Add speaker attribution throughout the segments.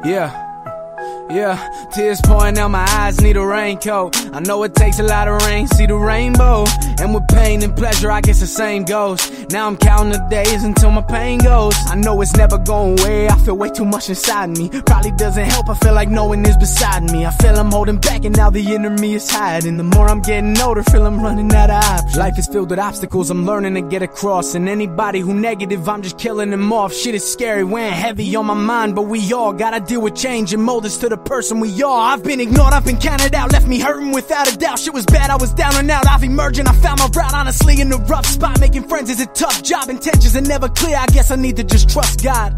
Speaker 1: Yeah, tears pouring out my eyes, need a raincoat. I know it takes a lot of rain, see the rainbow. And with pain and pleasure, I guess the same goes. Now I'm counting the days until my pain goes. I know it's never going away, I feel way too much inside me. Probably doesn't help, I feel like no one is beside me. I feel I'm holding back and now the inner me is hiding. The more I'm getting older, feel I'm running out of options. Life is filled with obstacles, I'm learning to get across. And anybody who negative, I'm just killing them off. Shit is scary, weighing heavy on my mind, but we all gotta deal with change and mold us to the person we are. I've been ignored, I've been counted out, left me hurting without a doubt. Shit was bad, I was down and out, I've emerged and I found my route. Honestly in a rough spot, making friends is a tough job. Intentions are never clear, I guess I need to just trust God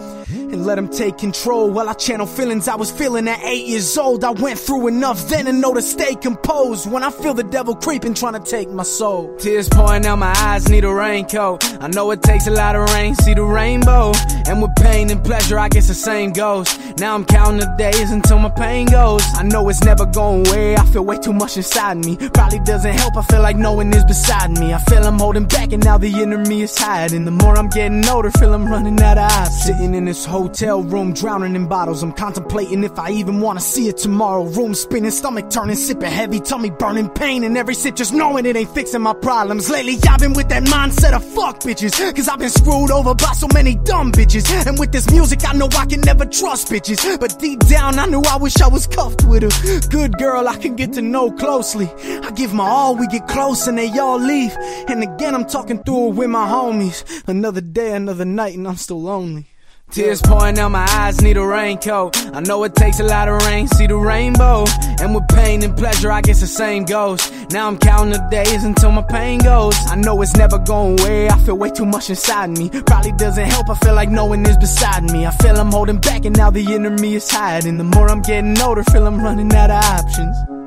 Speaker 1: and let him take control while I channel feelings I was feeling at 8 years old. I went through enough then to know to stay composed when I feel the devil creeping trying to take my soul. Tears pouring out my eyes, need a raincoat. I know it takes a lot of rain, see the rainbow. And with pain and pleasure, I guess the same goes. Now I'm counting the days until my pain goes. I know it's never going away, I feel way too much inside me. Probably doesn't help, I feel like no one is beside me. I feel I'm holding back and now the inner me is hiding. The more I'm getting older, feel I'm running out of options. Sitting in this hotel room, drowning in bottles. I'm contemplating if I even wanna see it tomorrow. Room spinning, stomach turning, sipping heavy, tummy burning, pain in every sip, just knowing it ain't fixing my problems. Lately I've been with that mindset of fuck bitches, cause I've been screwed over by so many dumb bitches. And with this music I know I can never trust bitches, but deep down I knew I wish I was cuffed with a good girl I can get to know closely. I give my all, we get close and they all leave. And again I'm talking through it with my homies. Another day, another night and I'm still lonely. Tears pouring out my eyes, need a raincoat. I know it takes a lot of rain, see the rainbow. And with pain and pleasure, I guess the same goes. Now I'm counting the days until my pain goes. I know it's never going away, I feel way too much inside me. Probably doesn't help, I feel like no one is beside me. I feel I'm holding back and now the inner me is hiding. The more I'm getting older, feel I'm running out of options.